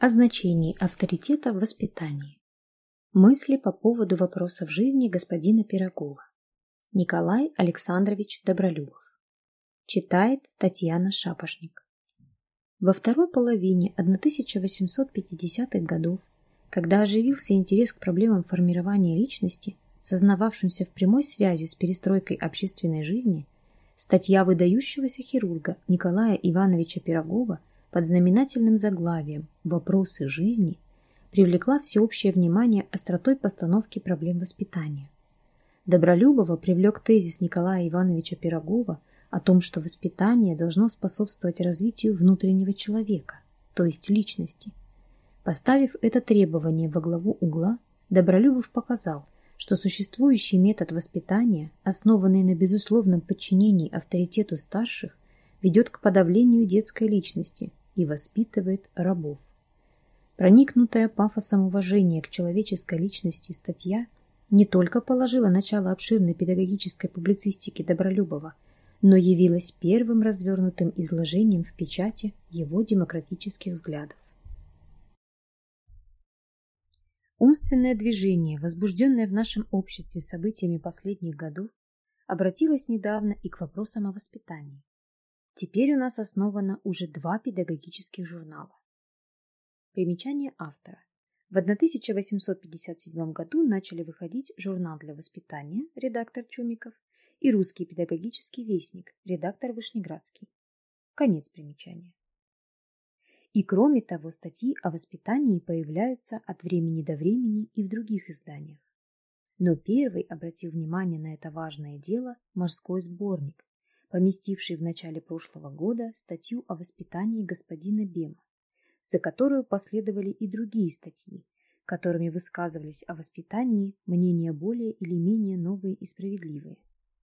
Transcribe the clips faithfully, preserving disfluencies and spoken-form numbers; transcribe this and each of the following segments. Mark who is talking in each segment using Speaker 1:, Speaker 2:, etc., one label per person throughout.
Speaker 1: О значении авторитета в воспитании. Мысли по поводу вопросов жизни господина Пирогова. Николай Александрович Добролюбов. Читает Татьяна Шапошник. Во второй половине тысяча восемьсот пятидесятых годов, когда оживился интерес к проблемам формирования личности, сознававшимся в прямой связи с перестройкой общественной жизни, статья выдающегося хирурга Николая Ивановича Пирогова под знаменательным заглавием «Вопросы жизни» привлекла всеобщее внимание остротой постановки проблем воспитания. Добролюбова привлек тезис Николая Ивановича Пирогова о том, что воспитание должно способствовать развитию внутреннего человека, то есть личности. Поставив это требование во главу угла, Добролюбов показал, что существующий метод воспитания, основанный на безусловном подчинении авторитету старших, ведет к подавлению детской личности и воспитывает рабов. Проникнутая пафосом уважения к человеческой личности статья не только положила начало обширной педагогической публицистике Добролюбова, но явилась первым развернутым изложением в печати его демократических взглядов. Умственное движение, возбужденное в нашем обществе событиями последних годов, обратилось недавно и к вопросам о воспитании. Теперь у нас основано уже два педагогических журнала. Примечание автора. В тысяча восемьсот пятьдесят седьмом году начали выходить журнал для воспитания, редактор Чумиков, и русский педагогический вестник, редактор Вышнеградский. Конец примечания. И кроме того, статьи о воспитании появляются от времени до времени и в других изданиях. Но первый обратил внимание на это важное дело морской сборник, поместивший в начале прошлого года статью о воспитании господина Бема, за которую последовали и другие статьи, которыми высказывались о воспитании мнения более или менее новые и справедливые.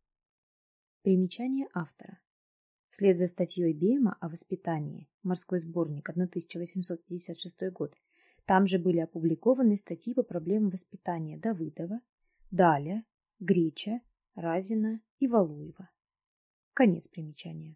Speaker 1: Примечание автора. Вслед за статьей Бема о воспитании «Морской сборник, тысяча восемьсот пятьдесят шестой год» там же были опубликованы статьи по проблемам воспитания Давыдова, Даля, Греча, Разина и Валуева. Конец примечания.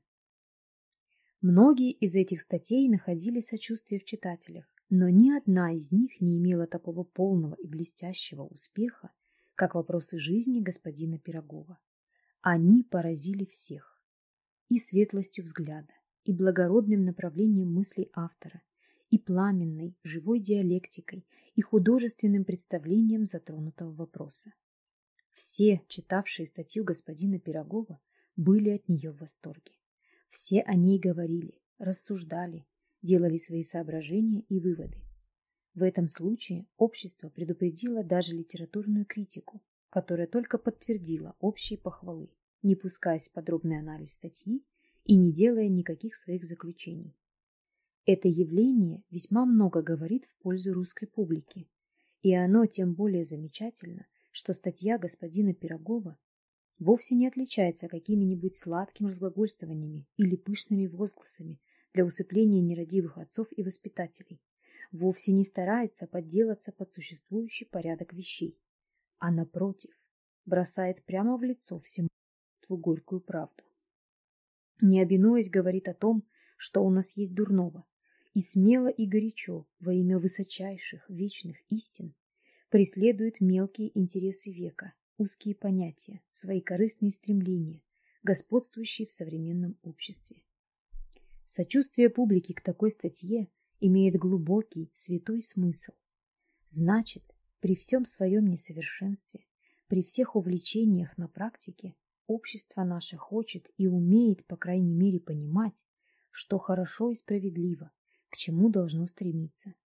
Speaker 1: Многие из этих статей находили сочувствие в читателях, но ни одна из них не имела такого полного и блестящего успеха, как вопросы жизни господина Пирогова. Они поразили всех и светлостью взгляда, и благородным направлением мыслей автора, и пламенной, живой диалектикой, и художественным представлением затронутого вопроса. Все, читавшие статью господина Пирогова, были от нее в восторге. Все о ней говорили, рассуждали, делали свои соображения и выводы. В этом случае общество предупредило даже литературную критику, которая только подтвердила общие похвалы, не пускаясь в подробный анализ статьи и не делая никаких своих заключений. Это явление весьма много говорит в пользу русской публики, и оно тем более замечательно, что статья господина Пирогова вовсе не отличается какими-нибудь сладкими разглагольствованиями или пышными возгласами для усыпления нерадивых отцов и воспитателей, вовсе не старается подделаться под существующий порядок вещей, а напротив, бросает прямо в лицо всему горькую правду. Не обинуясь, говорит о том, что у нас есть дурного, и смело и горячо во имя высочайших вечных истин преследует мелкие интересы века, узкие понятия, свои корыстные стремления, господствующие в современном обществе. Сочувствие публики к такой статье имеет глубокий, святой смысл. Значит, при всем своем несовершенстве, при всех увлечениях на практике, общество наше хочет и умеет, по крайней мере, понимать, что хорошо и справедливо, к чему должно стремиться.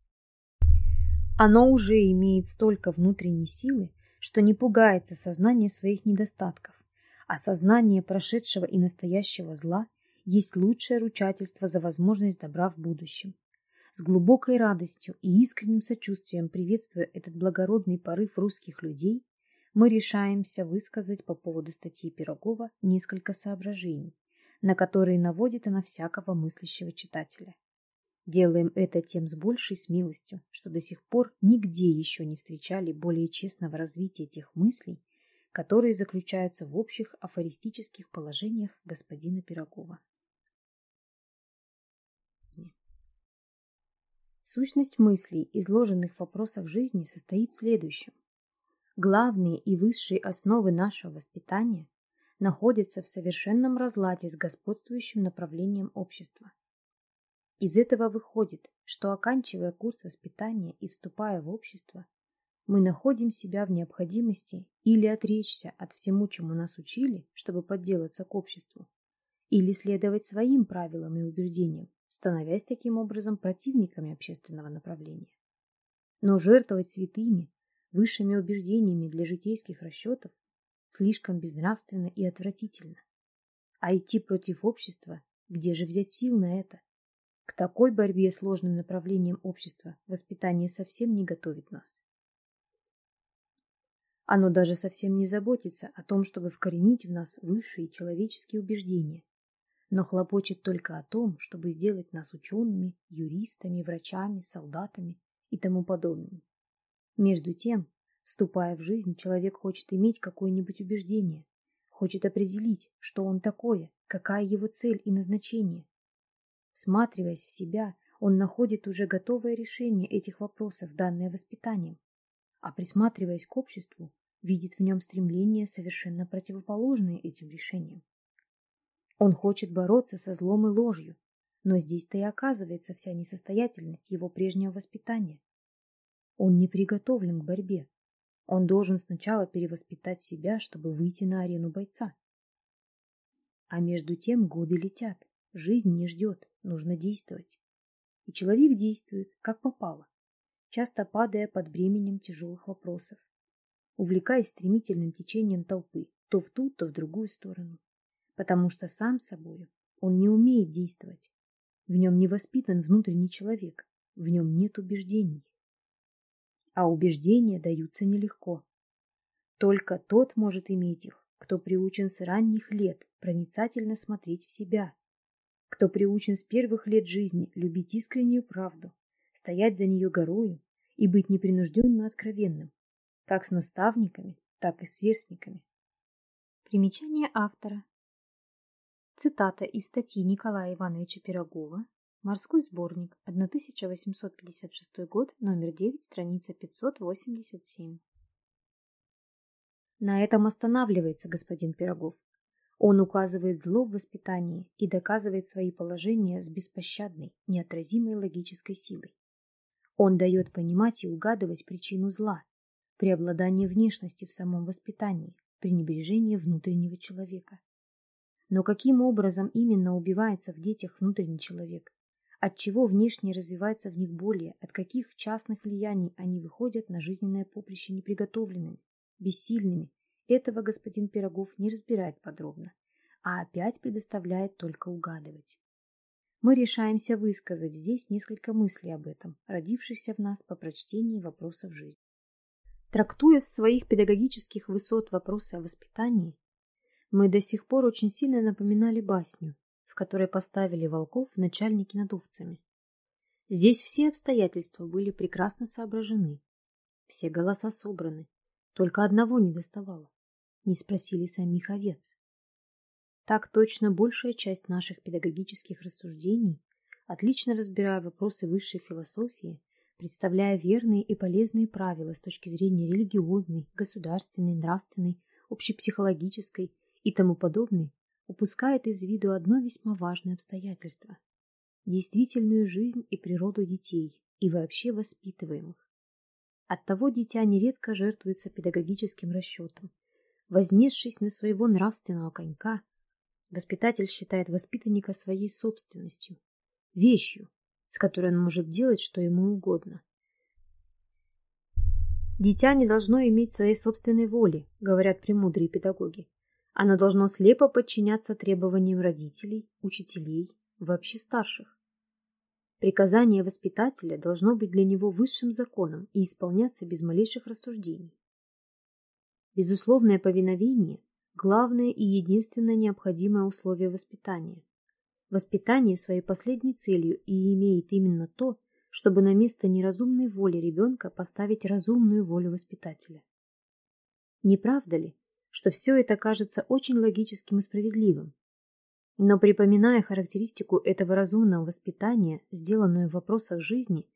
Speaker 1: Оно уже имеет столько внутренней силы, что не пугается сознания своих недостатков, а сознание прошедшего и настоящего зла есть лучшее ручательство за возможность добра в будущем. С глубокой радостью и искренним сочувствием приветствуя этот благородный порыв русских людей, мы решаемся высказать по поводу статьи Пирогова несколько соображений, на которые наводит она всякого мыслящего читателя. Делаем это тем с большей смелостью, что до сих пор нигде еще не встречали более честного развития тех мыслей, которые заключаются в общих афористических положениях господина Пирогова. Сущность мыслей, изложенных в вопросах жизни, состоит в следующем. Главные и высшие основы нашего воспитания находятся в совершенном разладе с господствующим направлением общества. Из этого выходит, что, оканчивая курс воспитания и вступая в общество, мы находим себя в необходимости или отречься от всему, чему нас учили, чтобы подделаться к обществу, или следовать своим правилам и убеждениям, становясь таким образом противниками общественного направления. Но жертвовать святыми, высшими убеждениями для житейских расчетов слишком безнравственно и отвратительно. А идти против общества, где же взять сил на это? К такой борьбе с сложным направлением общества воспитание совсем не готовит нас. Оно даже совсем не заботится о том, чтобы вкоренить в нас высшие человеческие убеждения, но хлопочет только о том, чтобы сделать нас учеными, юристами, врачами, солдатами и тому подобным. Между тем, вступая в жизнь, человек хочет иметь какое-нибудь убеждение, хочет определить, что он такое, какая его цель и назначение. Всматриваясь в себя, он находит уже готовое решение этих вопросов, данное воспитанием, а присматриваясь к обществу, видит в нем стремление, совершенно противоположное этим решениям. Он хочет бороться со злом и ложью, но здесь-то и оказывается вся несостоятельность его прежнего воспитания. Он не приготовлен к борьбе. Он должен сначала перевоспитать себя, чтобы выйти на арену бойца. А между тем годы летят, жизнь не ждет, нужно действовать. И человек действует, как попало, часто падая под бременем тяжелых вопросов, увлекаясь стремительным течением толпы, то в ту, то в другую сторону, потому что сам собою он не умеет действовать. В нем не воспитан внутренний человек, в нем нет убеждений. А убеждения даются нелегко. Только тот может иметь их, кто приучен с ранних лет проницательно смотреть в себя, кто приучен с первых лет жизни любить искреннюю правду, стоять за нее горою и быть непринужденно откровенным, как с наставниками, так и с сверстниками. Примечание автора. Цитата из статьи Николая Ивановича Пирогова «Морской сборник», тысяча восемьсот пятьдесят шестой год, номер девять, страница пятьсот восемьдесят семь. На этом останавливается господин Пирогов. Он указывает зло в воспитании и доказывает свои положения с беспощадной, неотразимой логической силой. Он дает понимать и угадывать причину зла, преобладание внешности в самом воспитании, пренебрежение внутреннего человека. Но каким образом именно убивается в детях внутренний человек? От чего внешне развивается в них более, от каких частных влияний они выходят на жизненное поприще неприготовленными, бессильными, этого господин Пирогов не разбирает подробно, а опять предоставляет только угадывать. Мы решаемся высказать здесь несколько мыслей об этом, родившихся в нас по прочтении вопросов жизни. Трактуя с своих педагогических высот вопросы о воспитании, мы до сих пор очень сильно напоминали басню, в которой поставили волков в начальники над овцами. Здесь все обстоятельства были прекрасно соображены, все голоса собраны, только одного недоставало. Не спросили самих овец. Так точно большая часть наших педагогических рассуждений, отлично разбирая вопросы высшей философии, представляя верные и полезные правила с точки зрения религиозной, государственной, нравственной, общепсихологической и тому подобной, упускает из виду одно весьма важное обстоятельство – действительную жизнь и природу детей и вообще воспитываемых. Оттого дитя нередко жертвуется педагогическим расчетом. Вознесшись на своего нравственного конька, воспитатель считает воспитанника своей собственностью, вещью, с которой он может делать, что ему угодно. Дитя не должно иметь своей собственной воли, говорят премудрые педагоги. Оно должно слепо подчиняться требованиям родителей, учителей, вообще старших. Приказание воспитателя должно быть для него высшим законом и исполняться без малейших рассуждений. Безусловное повиновение – главное и единственно необходимое условие воспитания. Воспитание своей последней целью и имеет именно то, чтобы на место неразумной воли ребенка поставить разумную волю воспитателя. Не правда ли, что все это кажется очень логическим и справедливым? Но припоминая характеристику этого разумного воспитания, сделанную в вопросах жизни,